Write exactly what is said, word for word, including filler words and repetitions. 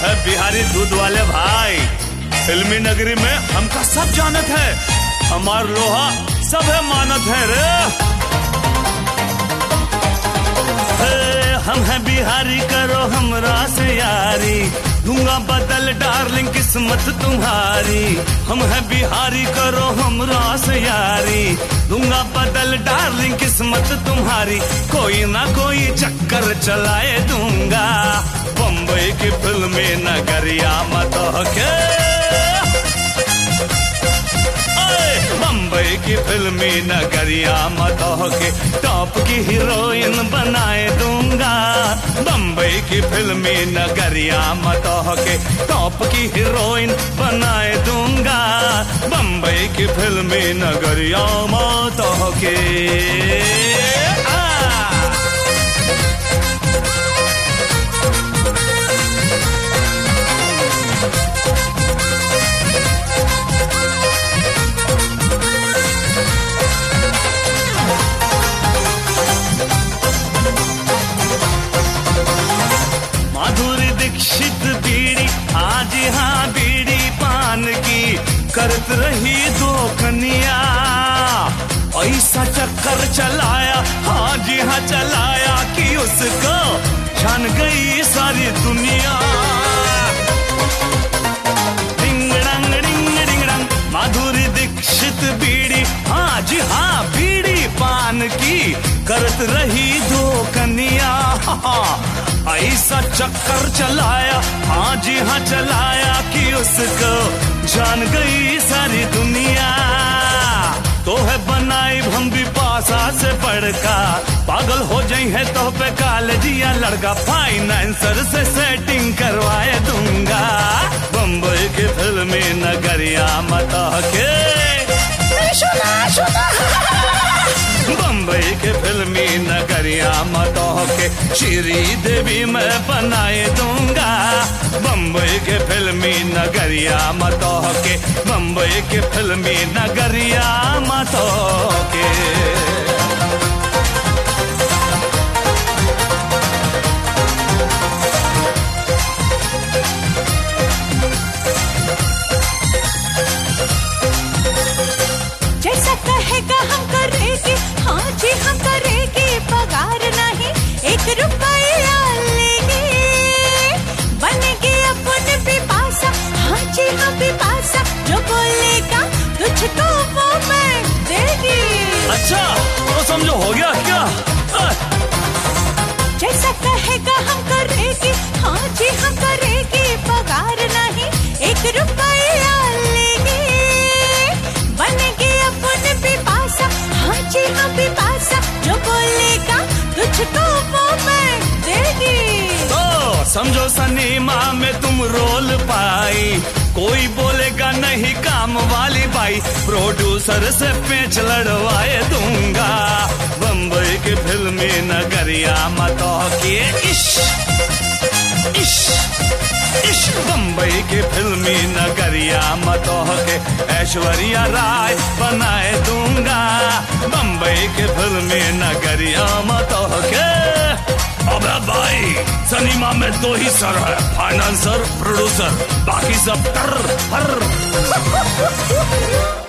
है बिहारी दूध वाले भाई। फिल्मी नगरी में हमका सब जानत है, हमार लोहा सब है मानत है रे। हम हैं बिहारी करो हमरा से यारी, दूंगा बदल डार्लिंग किस्मत तुम्हारी। हम हैं बिहारी करो हमरा से यारी, दूंगा बदल डार्लिंग किस्मत तुम्हारी। कोई ना कोई चक्कर चलाए दूंगा, बम्बई की फिल्मी नगरिया मत के, बम्बई की फिल्मी नगरिया मत के टॉप की हीरोइन बनाए दूंगा। बम्बई की फिल्मी नगरिया मत के टॉप की हीरोइन बनाए दूंगा। बम्बई की फिल्मी नगरिया मत के। दीक्षित बीड़ी, आज हाँ बीड़ी पान की करत रही दो कनिया। ऐसा चक्कर चलाया, हाँ जी हाँ चलाया कि उसको छन गई सारी दुनिया। डिंग डंग डिंग डिंग डंग, माधुरी दीक्षित बीड़ी, हाँ जी हाँ बीड़ी पान की करत रही दो कनिया। ऐसा चक्कर चलाया, हाँ जी हाँ चलाया कि उसको जान गई सारी दुनिया। तो है बनाई हम भी पासा से पढ़का, पागल हो जाई है तो पे कॉलेजिया लड़का। फाइनेंसर से सेटिंग करवाए दूंगा, बम्बई की फिल्मी नगरिया मत के। बम्बई के फिल्मी नगरिया मत के श्री देवी में बनाए दूंगा। बम्बई के फिल्मी नगरिया मत के, बम्बई के फिल्मी नगरिया मत के। जैसा कहेगा हम करेंगे, हाँ जी हम करेंगे। पगार नहीं एक रुपया लेंगे, बनेंगे अपन पिपासा, हाँ जी हाँ पिपासा। जो बोलेगा तुझको वो मैं देगी। अच्छा तो समझो हो गया क्या? जैसा कहेगा हम करेंगे, हाँ जी हम करेंगे। पगार नहीं एक रुपया लेंगे, बनेंगे अपन पिपासा, हाँ जी हाँ पिपासा। जो बोलेगा तुझको वो मैं देगी। तो समझो सिनेमा में तुम रोल पाई, कोई बोलेगा नहीं काम वाली बाई। प्रोड्यूसर से पेच लड़वाए दूंगा, बम्बई की फिल्मी नगरिया मत के। इश इश इश, बम्बई की फिल्मी नगरिया मत के ऐश्वर्या राय बनाए दूंगा। बम्बई की फिल्मी नगरिया मत के। अबे भाई सिनेमा में दो ही सर है, फाइनेंसर प्रोड्यूसर, बाकी सब टर पर।